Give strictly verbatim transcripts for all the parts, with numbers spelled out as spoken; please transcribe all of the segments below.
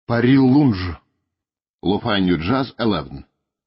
Пари Лунж. Lo-Fi New Jazz одиннадцать.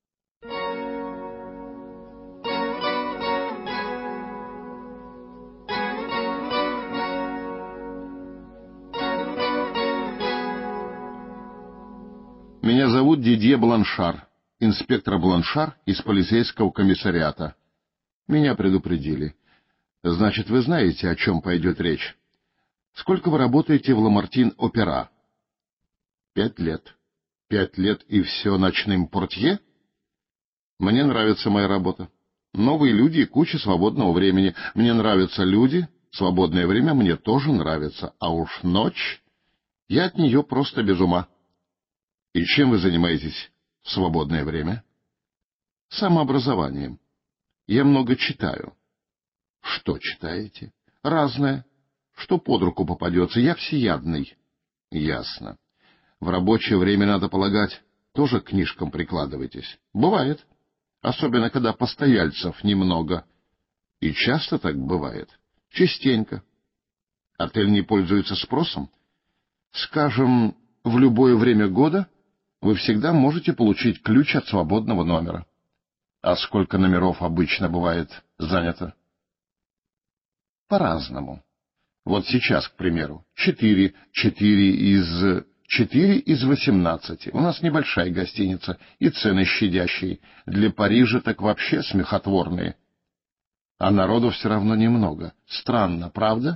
Меня зовут Дидье Бланшар, инспектор Бланшар из полицейского комиссариата. Меня предупредили. Значит, вы знаете, о чем пойдет речь. Сколько вы работаете в Ламартин-Опера? Пять лет. Пять лет и все ночным портье? Мне нравится моя работа. Новые люди и куча свободного времени. Мне нравятся люди, свободное время мне тоже нравится. А уж ночь, я от нее просто без ума. И чем вы занимаетесь в свободное время? Самообразованием. Я много читаю. Что читаете? Разное. Что под руку попадется. Я всеядный. Ясно. В рабочее время, надо полагать, тоже к книжкам прикладываетесь? Бывает. Особенно, когда постояльцев немного. И часто так бывает. Частенько. Отель не пользуется спросом? Скажем, в любое время года вы всегда можете получить ключ от свободного номера. А сколько номеров обычно бывает занято? По-разному. Вот сейчас, к примеру, четыре, четыре из... Четыре из восемнадцати. У нас небольшая гостиница, и цены щадящие. Для Парижа так вообще смехотворные. А народу все равно немного. Странно, правда?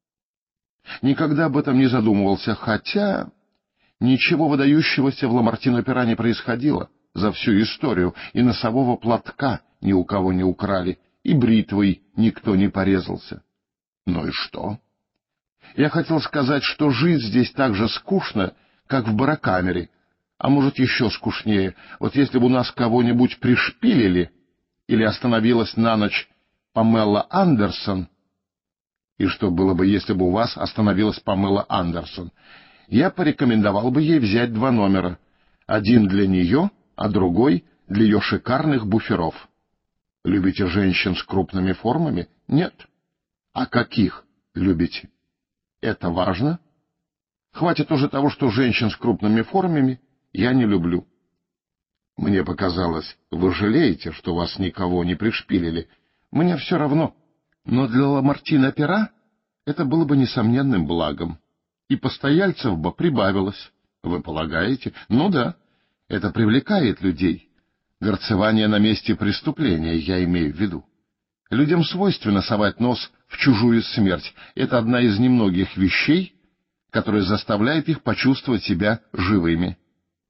Никогда об этом не задумывался, хотя... Ничего выдающегося в Ламартин-Опера не происходило за всю историю, и носового платка ни у кого не украли, и бритвой никто не порезался. Ну и что? Я хотел сказать, что жить здесь так же скучно, как в барокамере, а может еще скучнее. Вот если бы у нас кого-нибудь пришпилили или остановилась на ночь Памела Андерсон, и что было бы, если бы у вас остановилась Памела Андерсон, я порекомендовал бы ей взять два номера. Один для нее, а другой для ее шикарных буферов. Любите женщин с крупными формами? Нет. А каких любите? Это важно? Хватит уже того, что женщин с крупными формами я не люблю. Мне показалось, вы жалеете, что вас никого не пришпилили. Мне все равно. Но для Ламартин-Опера это было бы несомненным благом. И постояльцев бы прибавилось. Вы полагаете? Ну да, это привлекает людей. Горцевание на месте преступления, я имею в виду. Людям свойственно совать нос в чужую смерть. Это одна из немногих вещей, которая заставляет их почувствовать себя живыми.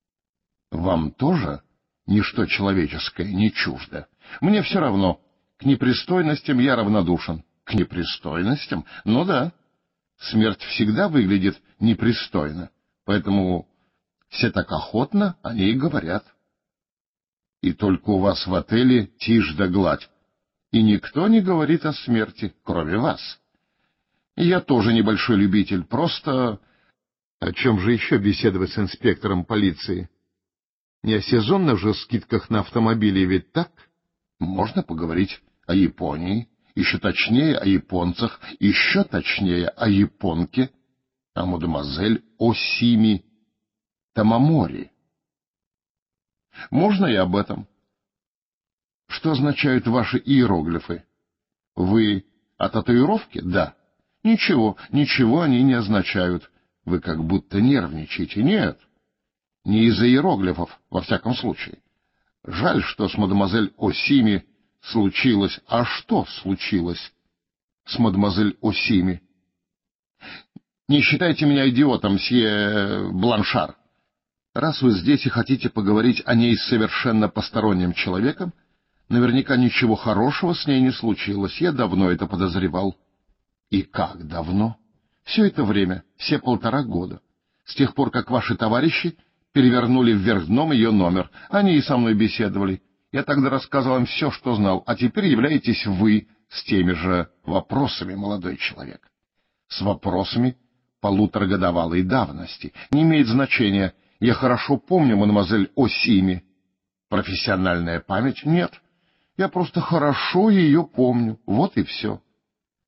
Вам тоже ничто человеческое не чуждо. Мне все равно. К непристойностям я равнодушен. К непристойностям? Ну да. Смерть всегда выглядит непристойно, поэтому все так охотно о ней говорят. И только у вас в отеле тишь да гладь, и никто не говорит о смерти, кроме вас. И я тоже небольшой любитель, просто... О чем же еще беседовать с инспектором полиции? Не о сезонных же скидках на автомобили, ведь так? Можно поговорить о Японии. Еще точнее о японцах, еще точнее о японке, о мадемуазель Осими Тамамори. Можно и об этом. Что означают ваши иероглифы? Вы о татуировке? Да. Ничего, ничего они не означают. Вы как будто нервничаете. Нет, не из-за иероглифов, во всяком случае. Жаль, что с мадемуазель Осими случилось. А что случилось с мадемуазель Осими? Не считайте меня идиотом, мсье Бланшар. Раз вы здесь и хотите поговорить о ней с совершенно посторонним человеком, наверняка ничего хорошего с ней не случилось. Я давно это подозревал. И как давно? Все это время, все полтора года. С тех пор, как ваши товарищи перевернули вверх дном ее номер. Они и со мной беседовали. Я тогда рассказывал им все, что знал, а теперь являетесь вы с теми же вопросами, молодой человек. С вопросами полуторагодовалой давности. Не имеет значения. Я хорошо помню мадемуазель Осими. Профессиональная память? Нет. Я просто хорошо ее помню. Вот и все.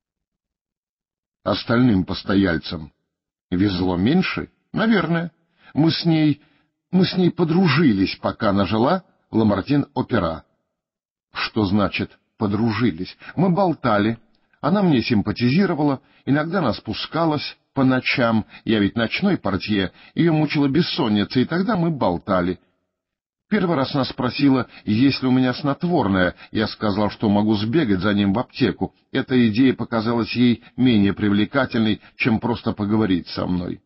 Остальным постояльцам везло меньше? Наверное. Мы с ней... мы с ней подружились, пока она жила в Ламартин-Опера. Что значит «подружились»? Мы болтали. Она мне симпатизировала, иногда она спускалась по ночам, я ведь ночной портье, ее мучила бессонница, и тогда мы болтали. Первый раз она спросила, есть ли у меня снотворное. Я сказал, что могу сбегать за ним в аптеку. Эта идея показалась ей менее привлекательной, чем просто поговорить со мной.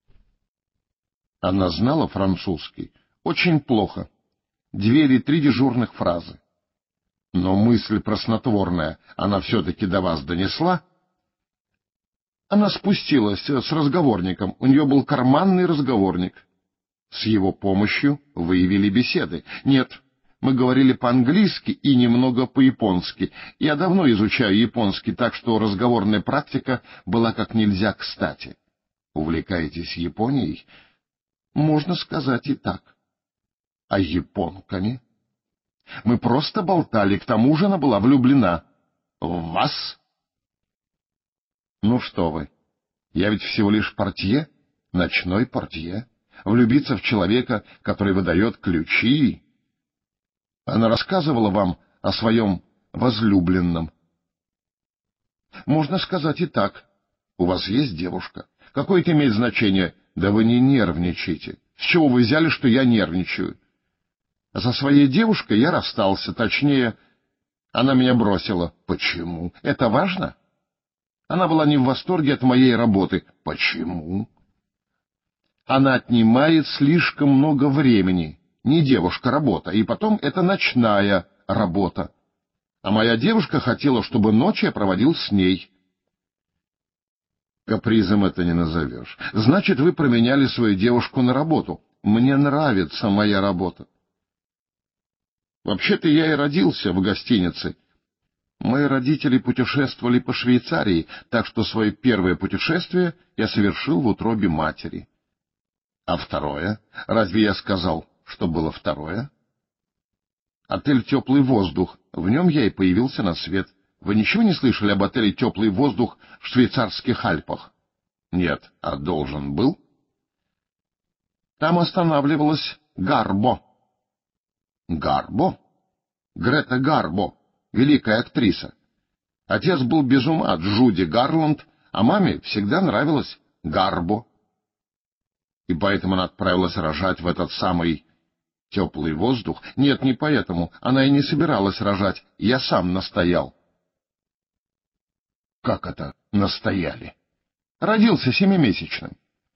Она знала французский? Очень плохо. Две или три дежурных фразы. Но мысль про снотворное она все-таки до вас донесла? Она спустилась с разговорником. У нее был карманный разговорник. С его помощью вы вели беседы? Нет, мы говорили по-английски и немного по-японски. Я давно изучаю японский, так что разговорная практика была как нельзя кстати. Увлекаетесь Японией? Можно сказать и так. А японками? Мы просто болтали, к тому же она была влюблена. В вас? Ну что вы, я ведь всего лишь портье, ночной портье. Влюбиться в человека, который выдает ключи. Она рассказывала вам о своем возлюбленном. Можно сказать и так. У вас есть девушка. Какое это имеет значение? Да вы не нервничайте. С чего вы взяли, что я нервничаю? За своей девушкой я расстался, точнее, она меня бросила. Почему? Это важно? Она была не в восторге от моей работы. Почему? Она отнимает слишком много времени. Не девушка работа, и потом это ночная работа. А моя девушка хотела, чтобы ночь я проводил с ней. Капризом это не назовешь. Значит, вы променяли свою девушку на работу. Мне нравится моя работа. Вообще-то я и родился в гостинице. Мои родители путешествовали по Швейцарии, так что свое первое путешествие я совершил в утробе матери. А второе? Разве я сказал, что было второе? Отель «Теплый воздух». В нем я и появился на свет. Вы ничего не слышали об отеле «Теплый воздух» в швейцарских Альпах? Нет, а должен был. Там останавливалась Гарбо. Гарбо? Грета Гарбо, великая актриса. Отец был без ума от Джуди Гарланд, а маме всегда нравилась Гарбо. И поэтому она отправилась рожать в этот самый теплый воздух. Нет, не поэтому. Она и не собиралась рожать. Я сам настоял. Как это настояли? Родился семимесячным.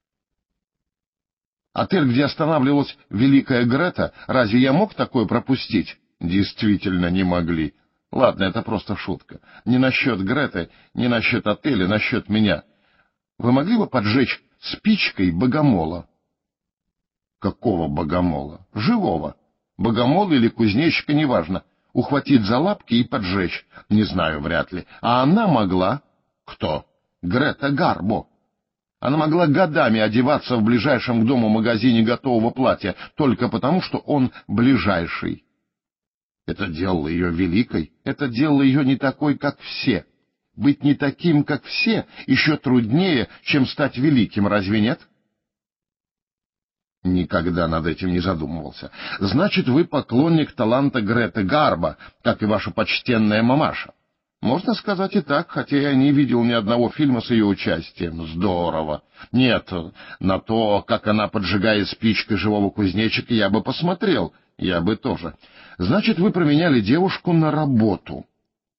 Отель, где останавливалась великая Грета, разве я мог такое пропустить? Действительно не могли. Ладно, это просто шутка. Не насчет Греты, не насчет отеля, насчет меня. Вы могли бы поджечь спичкой богомола? Какого богомола? Живого. Богомола или кузнечика, неважно. Ухватить за лапки и поджечь. Не знаю, вряд ли. А она могла... Кто? Грета Гарбо. Она могла годами одеваться в ближайшем к дому магазине готового платья, только потому, что он ближайший. Это делало ее великой, это делало ее не такой, как все. Быть не таким, как все, еще труднее, чем стать великим, разве нет? Никогда над этим не задумывался. Значит, вы поклонник таланта Греты Гарбо, как и ваша почтенная мамаша. Можно сказать и так, хотя я не видел ни одного фильма с ее участием. Здорово. Нет, на то, как она поджигает спичкой живого кузнечика, я бы посмотрел. Я бы тоже. Значит, вы променяли девушку на работу.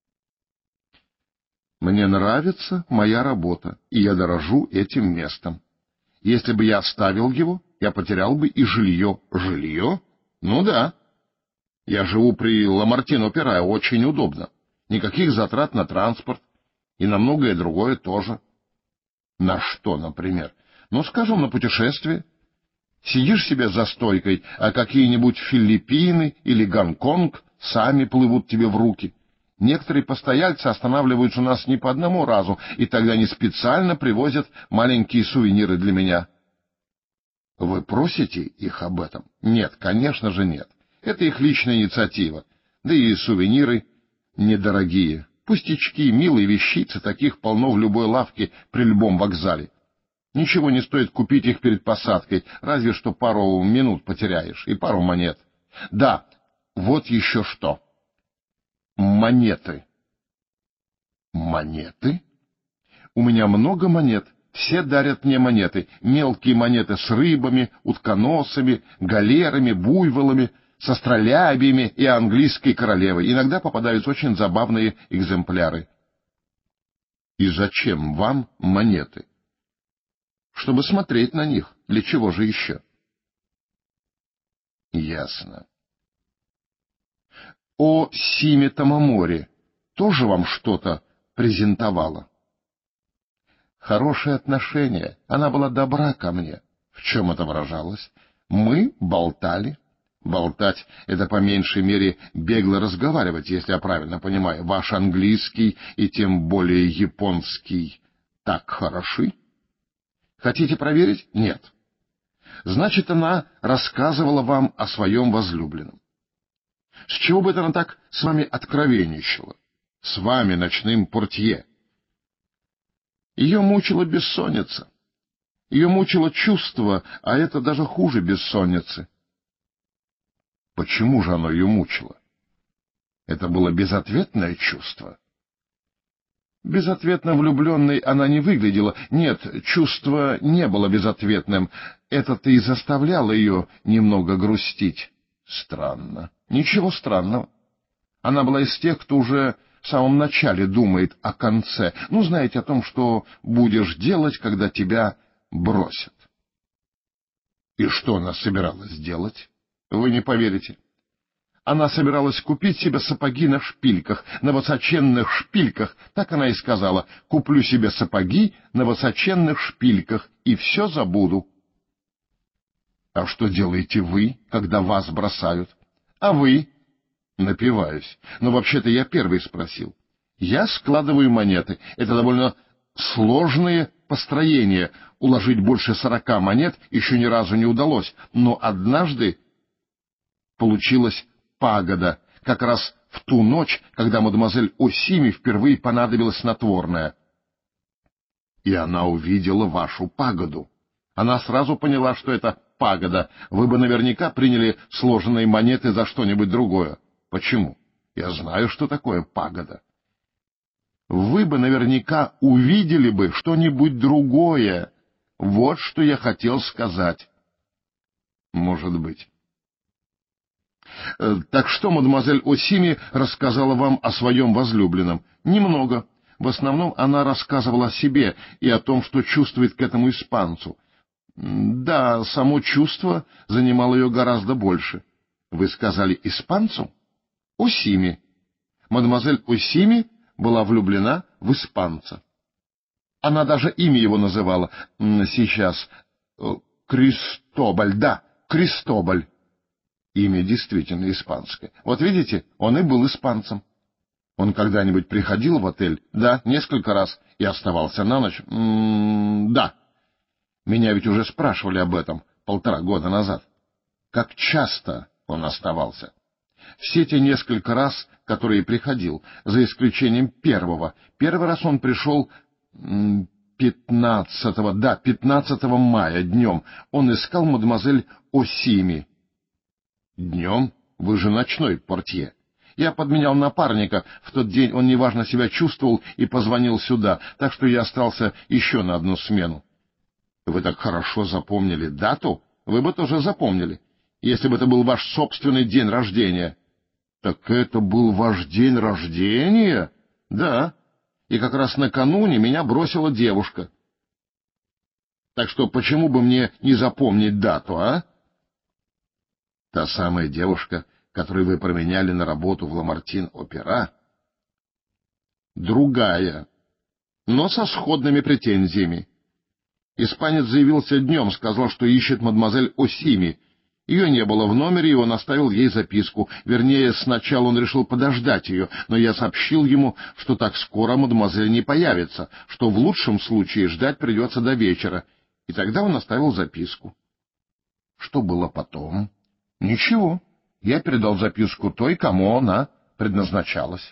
Мне нравится моя работа, и я дорожу этим местом. Если бы я оставил его, я потерял бы и жилье. Жилье? Ну да. Я живу при Ламартин-Опера, очень удобно. Никаких затрат на транспорт и на многое другое тоже. На что, например? Ну, скажем, на путешествие. Сидишь себе за стойкой, а какие-нибудь Филиппины или Гонконг сами плывут тебе в руки. Некоторые постояльцы останавливаются у нас не по одному разу, и тогда они специально привозят маленькие сувениры для меня. Вы просите их об этом? Нет, конечно же нет. Это их личная инициатива. Да и сувениры недорогие. Пустячки, милые вещицы, таких полно в любой лавке при любом вокзале. Ничего не стоит купить их перед посадкой, разве что пару минут потеряешь и пару монет. Да, вот еще что. Монеты. Монеты? У меня много монет. Все дарят мне монеты. Мелкие монеты с рыбами, утконосами, галерами, буйволами, с астролябиями и английской королевой. Иногда попадаются очень забавные экземпляры. И зачем вам монеты? Чтобы смотреть на них. Для чего же еще? Ясно. О Симе Тамаморе тоже вам что-то презентовала? Хорошее отношение. Она была добра ко мне. В чем это выражалось? Мы болтали. Болтать — это по меньшей мере бегло разговаривать, если я правильно понимаю. Ваш английский и тем более японский так хороши? Хотите проверить? Нет. Значит, она рассказывала вам о своем возлюбленном. С чего бы это она так с вами откровенничала? С вами, ночным портье. Ее мучила бессонница. Ее мучило чувство, а это даже хуже бессонницы. Почему же оно ее мучило? Это было безответное чувство. Безответно влюбленной она не выглядела. Нет, чувство не было безответным. Это-то и заставляло ее немного грустить. Странно. Ничего странного. Она была из тех, кто уже в самом начале думает о конце. Ну, знаете, о том, что будешь делать, когда тебя бросят. И что она собиралась делать? Вы не поверите. Она собиралась купить себе сапоги на шпильках, на высоченных шпильках. Так она и сказала: куплю себе сапоги на высоченных шпильках и все забуду. А что делаете вы, когда вас бросают? А вы? Напиваюсь. Но вообще-то я первый спросил. Я складываю монеты. Это довольно сложные построения. Уложить больше сорока монет еще ни разу не удалось. Но однажды получилась пагода, как раз в ту ночь, когда мадемуазель Осими впервые понадобилось снотворное. И она увидела вашу пагоду. Она сразу поняла, что это пагода. Вы бы наверняка приняли сложенные монеты за что-нибудь другое. Почему? Я знаю, что такое пагода. Вы бы наверняка увидели бы что-нибудь другое. Вот что я хотел сказать. Может быть. Так что мадемуазель Осими рассказала вам о своем возлюбленном? Немного. В основном она рассказывала о себе и о том, что чувствует к этому испанцу. Да, само чувство занимало ее гораздо больше. Вы сказали испанцу? Осими. Мадемуазель Осими была влюблена в испанца. Она даже имя его называла. Сейчас. Кристобаль, да, Кристобаль. Имя действительно испанское. Вот видите, он и был испанцем. Он когда-нибудь приходил в отель? Да, несколько раз. И оставался на ночь? М-м, да. Меня ведь уже спрашивали об этом полтора года назад. Как часто он оставался? Все те несколько раз, которые приходил, за исключением первого. Первый раз он пришел пятнадцатого, да, пятнадцатого мая, днем. Он искал мадемуазель Осими. Днем? Вы же ночной портье. Я подменял напарника. В тот день он неважно себя чувствовал и позвонил сюда, так что я остался еще на одну смену. Вы так хорошо запомнили дату? Вы бы тоже запомнили, если бы это был ваш собственный день рождения. Так это был ваш день рождения? Да. И как раз накануне меня бросила девушка. Так что почему бы мне не запомнить дату, а? Та самая девушка, которую вы променяли на работу в Ламартин-Опера? Другая, но со сходными претензиями. Испанец заявился днем, сказал, что ищет мадемуазель Осими. Ее не было в номере, и он оставил ей записку. Вернее, сначала он решил подождать ее, но я сообщил ему, что так скоро мадемуазель не появится, что в лучшем случае ждать придется до вечера. И тогда он оставил записку. Что было потом? Ничего. Я передал записку той, кому она предназначалась.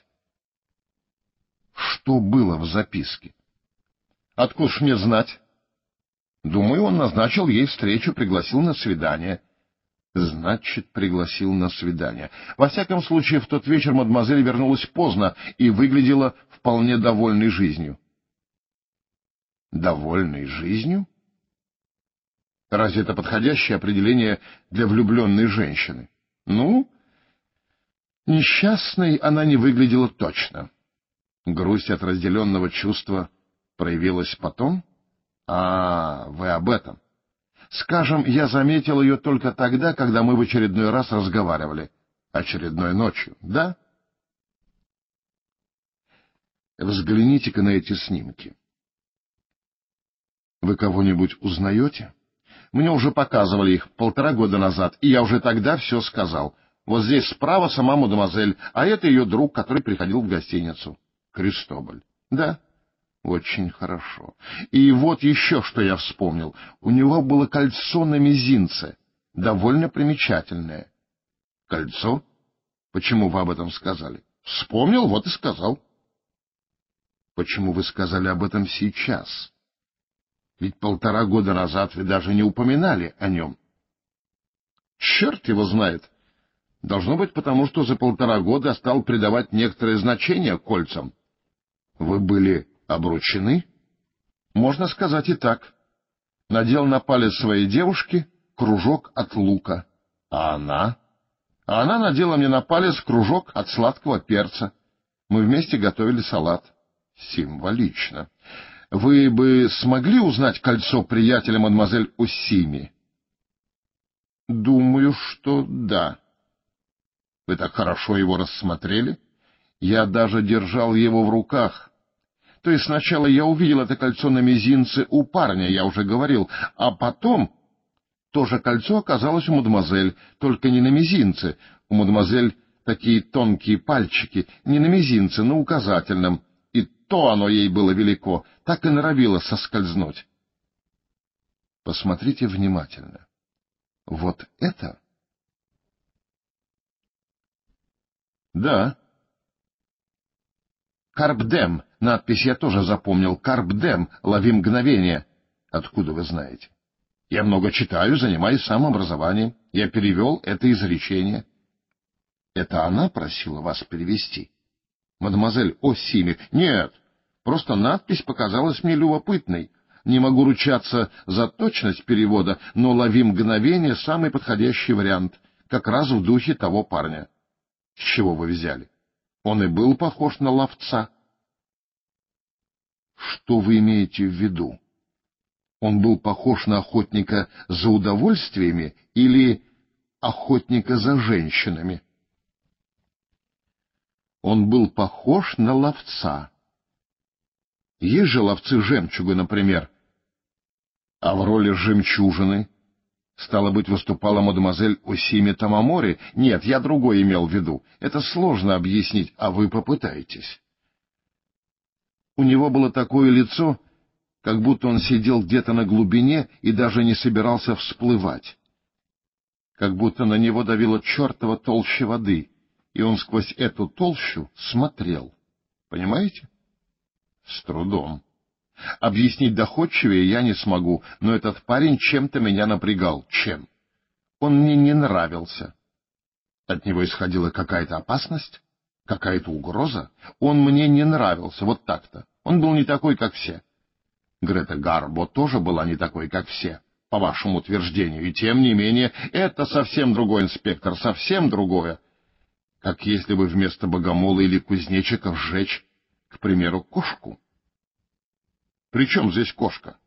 Что было в записке? Откуда ж мне знать? Думаю, он назначил ей встречу, пригласил на свидание. Значит, пригласил на свидание. Во всяком случае, в тот вечер мадемуазель вернулась поздно и выглядела вполне довольной жизнью. Довольной жизнью? Разве это подходящее определение для влюбленной женщины? Ну, несчастной она не выглядела точно. Грусть от разделенного чувства проявилась потом? А, вы об этом. Скажем, я заметил ее только тогда, когда мы в очередной раз разговаривали. Очередной ночью, да? Взгляните-ка на эти снимки. Вы кого-нибудь узнаете? Мне уже показывали их полтора года назад, и я уже тогда все сказал. Вот здесь справа сама мадемуазель, а это ее друг, который приходил в гостиницу. Кристобаль. Да? Очень хорошо. И вот еще что я вспомнил. У него было кольцо на мизинце, довольно примечательное. Кольцо? Почему вы об этом сказали? Вспомнил, вот и сказал. Почему вы сказали об этом сейчас? Ведь полтора года назад вы даже не упоминали о нем. Черт его знает. Должно быть потому, что за полтора года я стал придавать некоторое значение кольцам. Вы были обручены? Можно сказать и так. Надел на палец своей девушки кружок от лука. А она? А она надела мне на палец кружок от сладкого перца. Мы вместе готовили салат. Символично. Вы бы смогли узнать кольцо приятеля мадемуазель Оссими? Думаю, что да. Вы так хорошо его рассмотрели? Я даже держал его в руках. То есть сначала я увидел это кольцо на мизинце у парня, я уже говорил, а потом то же кольцо оказалось у мадемуазель, только не на мизинце. У мадемуазель такие тонкие пальчики, не на мизинце, на указательном. И то оно ей было велико, так и норовило соскользнуть. Посмотрите внимательно. Вот это? Да. Карпдем. Надпись я тоже запомнил. Карпдем. Лови мгновение. Откуда вы знаете? Я много читаю, занимаюсь самообразованием. Я перевел это изречение. Это она просила вас перевести? Мадемуазель Оссими. Нет, просто надпись показалась мне любопытной. Не могу ручаться за точность перевода, но лови мгновение — самый подходящий вариант, как раз в духе того парня. С чего вы взяли? Он и был похож на ловца. Что вы имеете в виду? Он был похож на охотника за удовольствиями или охотника за женщинами? Он был похож на ловца. Есть же ловцы жемчуга, например. А в роли жемчужины, стало быть, выступала мадемуазель Оссими Тамамори? Нет, я другое имел в виду. Это сложно объяснить, а вы попытаетесь. У него было такое лицо, как будто он сидел где-то на глубине и даже не собирался всплывать. Как будто на него давила чертова толща воды, и он сквозь эту толщу смотрел. Понимаете? С трудом. Объяснить доходчивее я не смогу, но этот парень чем-то меня напрягал. Чем? Он мне не нравился. От него исходила какая-то опасность, какая-то угроза. Он мне не нравился, вот так-то. Он был не такой, как все. Грета Гарбо тоже была не такой, как все, по вашему утверждению, и тем не менее это совсем другой инспектор, совсем другое. Как если бы вместо богомола или кузнечика сжечь, к примеру, кошку. При чем здесь кошка?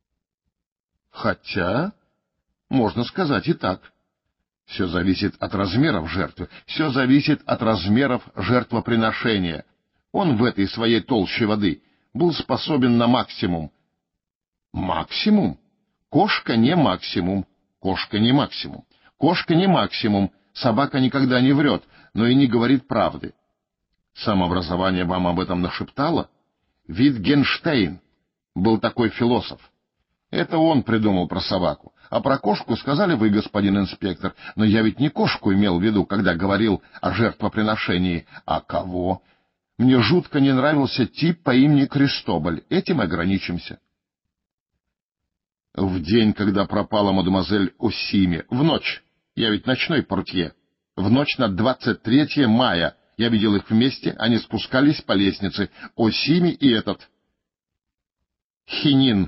Хотя, можно сказать и так. Все зависит от размеров жертвы, все зависит от размеров жертвоприношения. Он в этой своей толще воды был способен на максимум. Максимум? Кошка не максимум. Кошка не максимум. Кошка не максимум. Собака никогда не врет, но и не говорит правды. Самообразование вам об этом нашептало? Витгенштейн был такой философ. Это он придумал про собаку. А про кошку сказали вы, господин инспектор. Но я ведь не кошку имел в виду, когда говорил о жертвоприношении. А кого? Мне жутко не нравился тип по имени Кристобаль. Этим ограничимся. В день, когда пропала мадемуазель Осими. В ночь. Я ведь ночной портье. В ночь на двадцать третье мая. Я видел их вместе, они спускались по лестнице. Осими и этот... Хинин.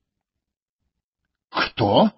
Кто?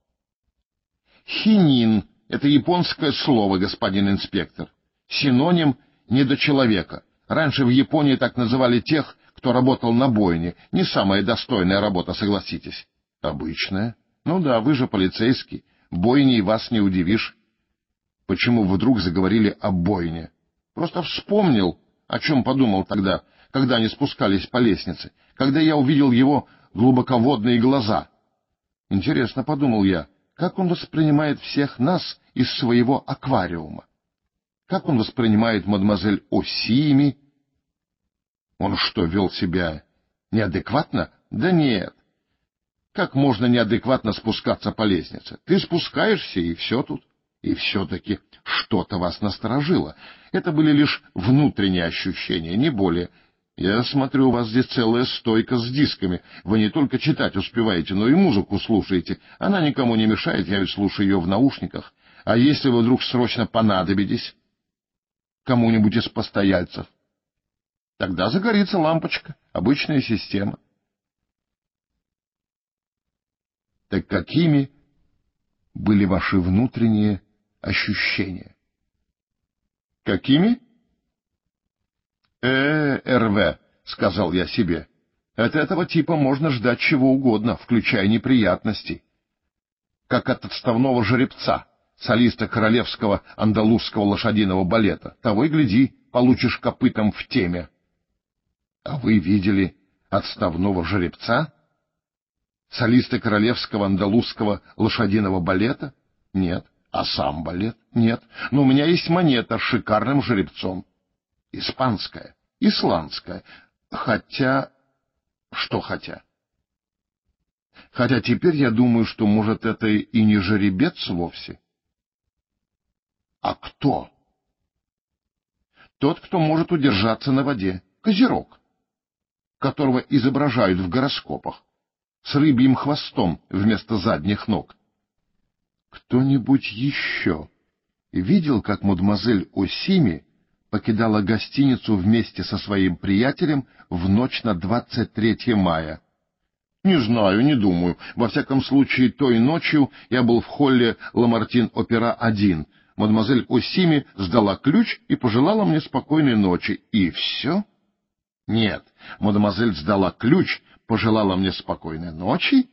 Хинин. Это японское слово, господин инспектор. Синоним недочеловека. Раньше в Японии так называли тех, кто работал на бойне. Не самая достойная работа, согласитесь. Обычная. Ну да, вы же полицейский. Бойней вас не удивишь. Почему вдруг заговорили о бойне? Просто вспомнил, о чем подумал тогда, когда они спускались по лестнице, когда я увидел его глубоководные глаза. Интересно, подумал я, как он воспринимает всех нас из своего аквариума? Как он воспринимает мадемуазель Осими? Он что, вел себя неадекватно? Да нет. Как можно неадекватно спускаться по лестнице? Ты спускаешься, и все тут. И все-таки что-то вас насторожило. Это были лишь внутренние ощущения, не более. Я смотрю, у вас здесь целая стойка с дисками. Вы не только читать успеваете, но и музыку слушаете. Она никому не мешает, я ведь слушаю ее в наушниках. А если вы вдруг срочно понадобитесь кому-нибудь из постояльцев, тогда загорится лампочка, обычная система. Так какими были ваши внутренние ощущения? Какими? Э, РВ, сказал я себе. От этого типа можно ждать чего угодно, включая неприятности. Как от отставного жеребца, солиста королевского андалузского лошадиного балета. Того и гляди, получишь копытом в теме. А вы видели отставного жеребца? Солиста королевского андалузского лошадиного балета? Нет. А сам балет? Нет. Но у меня есть монета с шикарным жеребцом. Испанская, исландская. Хотя... Что хотя? Хотя теперь я думаю, что, может, это и не жеребец вовсе. А кто? Тот, кто может удержаться на воде. Козерог, которого изображают в гороскопах, с рыбьим хвостом вместо задних ног. Кто-нибудь еще видел, как мадемуазель Осими покидала гостиницу вместе со своим приятелем в ночь на двадцать третье мая? Не знаю, не думаю. Во всяком случае, той ночью я был в холле Ламартин-Опера один. Мадемуазель Осими сдала ключ и пожелала мне спокойной ночи. И все? Нет, мадемуазель сдала ключ, пожелала мне спокойной ночи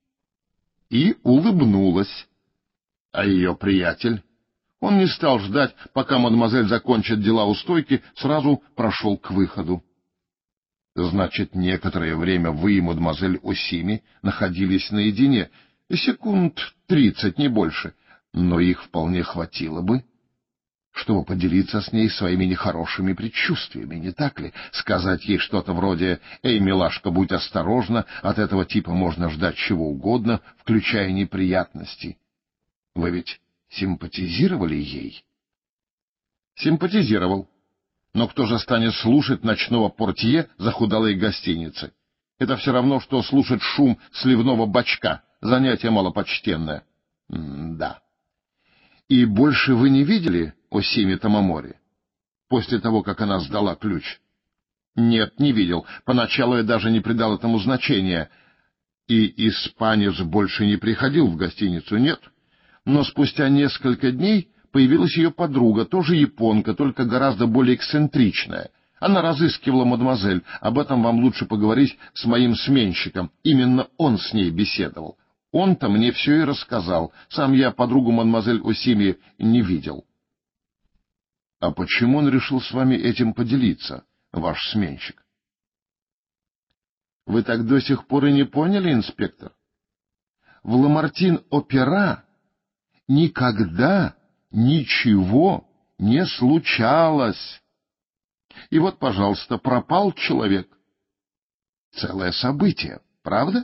и улыбнулась. А ее приятель? Он не стал ждать, пока мадемуазель закончит дела у стойки, сразу прошел к выходу. Значит, некоторое время вы и мадемуазель Осими находились наедине, секунд тридцать, не больше, но их вполне хватило бы, чтобы поделиться с ней своими нехорошими предчувствиями, не так ли? Сказать ей что-то вроде «Эй, милашка, будь осторожна, от этого типа можно ждать чего угодно, включая неприятности». Вы ведь симпатизировали ей? Симпатизировал. Но кто же станет слушать ночного портье захудалой гостиницы? Это все равно, что слушать шум сливного бачка. Занятие малопочтенное. М-да. И больше вы не видели Осими Тамамори после того, как она сдала ключ? Нет, не видел. Поначалу я даже не придал этому значения. И испанец больше не приходил в гостиницу, нет? Но спустя несколько дней появилась ее подруга, тоже японка, только гораздо более эксцентричная. Она разыскивала мадемуазель. Об этом вам лучше поговорить с моим сменщиком. Именно он с ней беседовал. Он-то мне все и рассказал. Сам я подругу мадемуазель Осими не видел. А почему он решил с вами этим поделиться, ваш сменщик? Вы так до сих пор и не поняли, инспектор? В Ламартин-Опера никогда ничего не случалось. И вот, пожалуйста, пропал человек. Целое событие, правда?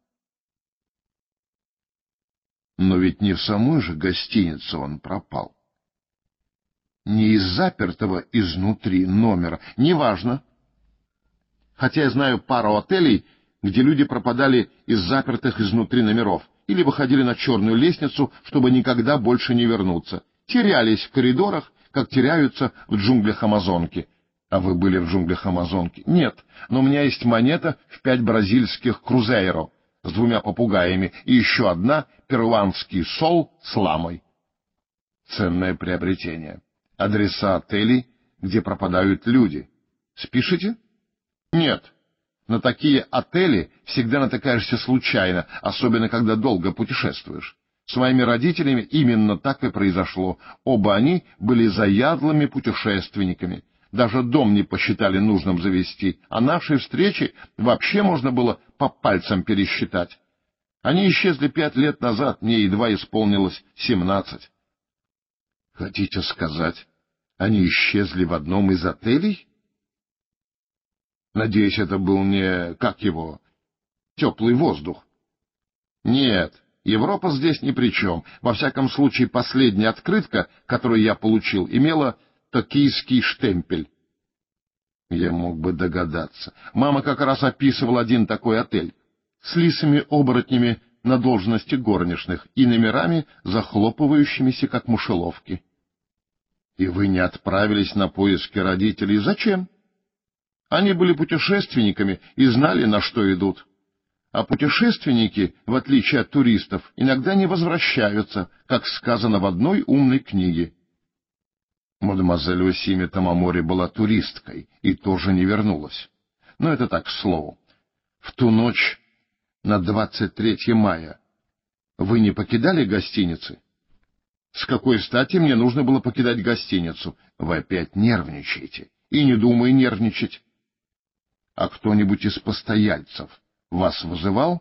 Но ведь не в самой же гостинице он пропал. Не из запертого изнутри номера, неважно. Хотя я знаю пару отелей, где люди пропадали из запертых изнутри номеров или выходили на черную лестницу, чтобы никогда больше не вернуться, терялись в коридорах, как теряются в джунглях Амазонки. А вы были в джунглях Амазонки? Нет, но у меня есть монета в пять бразильских крузейро с двумя попугаями и еще одна перуанский сол с ламой. Ценное приобретение. Адреса отелей, где пропадают люди. Спишите? Нет. На такие отели всегда натыкаешься случайно, особенно когда долго путешествуешь. С моими родителями именно так и произошло. Оба они были заядлыми путешественниками. Даже дом не посчитали нужным завести, а наши встречи вообще можно было по пальцам пересчитать. Они исчезли пять лет назад, мне едва исполнилось семнадцать. Хотите сказать, они исчезли в одном из отелей? Надеюсь, это был не, как его, теплый воздух. Нет, Европа здесь ни при чем. Во всяком случае, последняя открытка, которую я получил, имела токийский штемпель. Я мог бы догадаться. Мама как раз описывала один такой отель с лисами-оборотнями на должности горничных и номерами, захлопывающимися, как мышеловки. И вы не отправились на поиски родителей. Зачем? Они были путешественниками и знали, на что идут. А путешественники, в отличие от туристов, иногда не возвращаются, как сказано в одной умной книге. Мадемуазель Осими Тамамори была туристкой и тоже не вернулась. Но это так, к слову. В ту ночь на двадцать третье мая вы не покидали гостиницы? С какой стати мне нужно было покидать гостиницу? Вы опять нервничаете. И не думай нервничать. А кто-нибудь из постояльцев вас вызывал?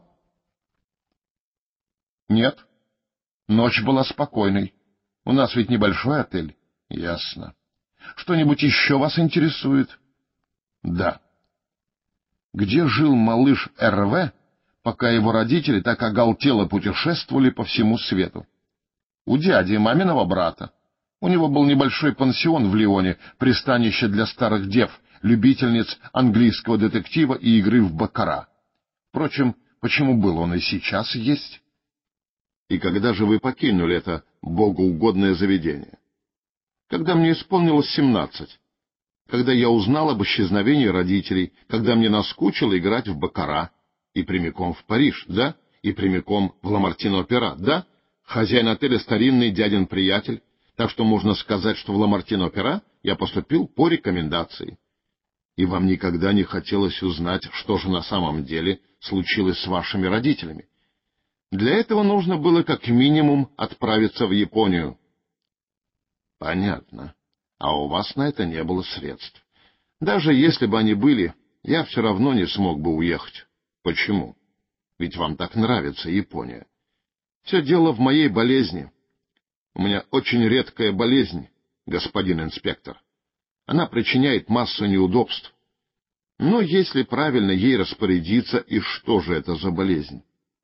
Нет. Ночь была спокойной. У нас ведь небольшой отель. Ясно. Что-нибудь еще вас интересует? Да. Где жил малыш эр вэ, пока его родители так оголтело путешествовали по всему свету? У дяди, маминого брата. У него был небольшой пансион в Лионе, пристанище для старых дев, любительниц английского детектива и игры в баккара. Впрочем, почему был он и сейчас есть? И когда же вы покинули это богоугодное заведение? Когда мне исполнилось семнадцать. Когда я узнал об исчезновении родителей, когда мне наскучило играть в баккара. И прямиком в Париж, да? И прямиком в Ламартин-Опера, да? Хозяин отеля старинный дядин приятель, так что можно сказать, что в Ламартин-Опера я поступил по рекомендации. И вам никогда не хотелось узнать, что же на самом деле случилось с вашими родителями. Для этого нужно было как минимум отправиться в Японию. Понятно. А у вас на это не было средств. Даже если бы они были, я все равно не смог бы уехать. Почему? Ведь вам так нравится Япония. Все дело в моей болезни. У меня очень редкая болезнь, господин инспектор. Она причиняет массу неудобств. Но если правильно ей распорядиться, и что же это за болезнь?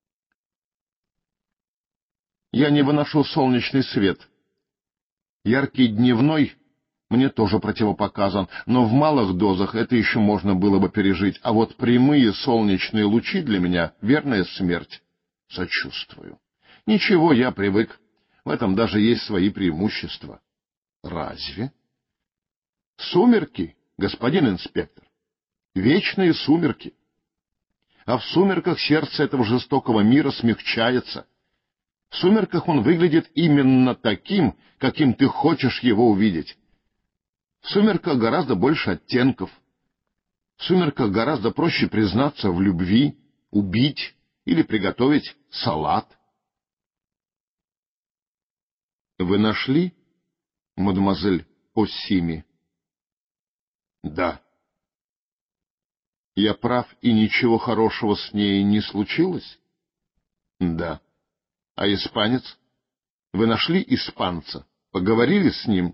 Я не выношу солнечный свет. Яркий дневной мне тоже противопоказан, но в малых дозах это еще можно было бы пережить, а вот прямые солнечные лучи для меня — верная смерть. Сочувствую. Ничего, я привык. В этом даже есть свои преимущества. Разве? Сумерки, господин инспектор. Вечные сумерки. А в сумерках сердце этого жестокого мира смягчается. В сумерках он выглядит именно таким, каким ты хочешь его увидеть. В сумерках гораздо больше оттенков. В сумерках гораздо проще признаться в любви, убить или приготовить салат. Вы нашли мадемуазель Осими? Да. Я прав, и ничего хорошего с ней не случилось? Да. А испанец? Вы нашли испанца? Поговорили с ним?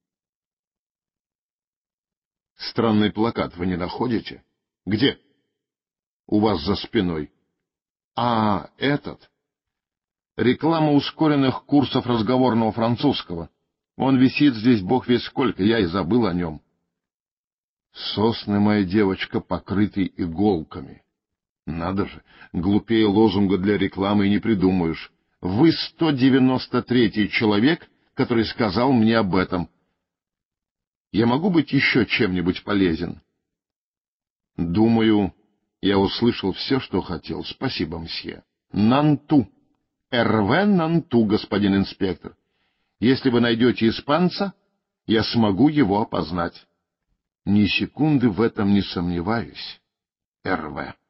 Странный плакат вы не находите? Где? У вас за спиной. А, этот. Реклама ускоренных курсов разговорного французского. Он висит здесь бог весь сколько, я и забыл о нем. Сосны, моя девочка, покрыты иголками. Надо же, глупее лозунга для рекламы и не придумаешь. Вы сто девяносто третий человек, который сказал мне об этом. Я могу быть еще чем-нибудь полезен? Думаю, я услышал все, что хотел. Спасибо, мсье. Нанту. эр вэ Нанту, господин инспектор. Если вы найдете испанца, я смогу его опознать. Ни секунды в этом не сомневаюсь, эр вэ